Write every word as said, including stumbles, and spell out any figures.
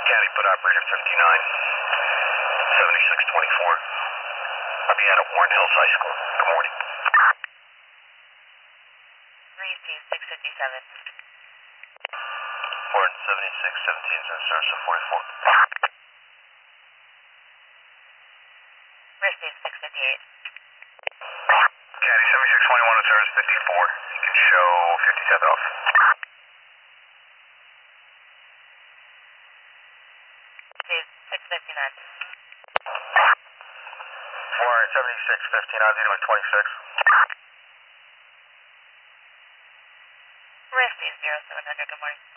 County, put operator fifty-nine, seventy-six twenty-four. I'll be out at Warren Hills High School. Good morning. three Steve, six fifty-seven. Warren seventy-six seventeen, Sarasota forty-four. three Steve, six fifty-eight. County, seventy-six twenty-one at Sarasota fifty-four. You can show fifty-seven off. Steve, six fifty-nine. Warren seventy-six fifty-nine, zero twenty-six. three Steve, zero seven hundred, good morning.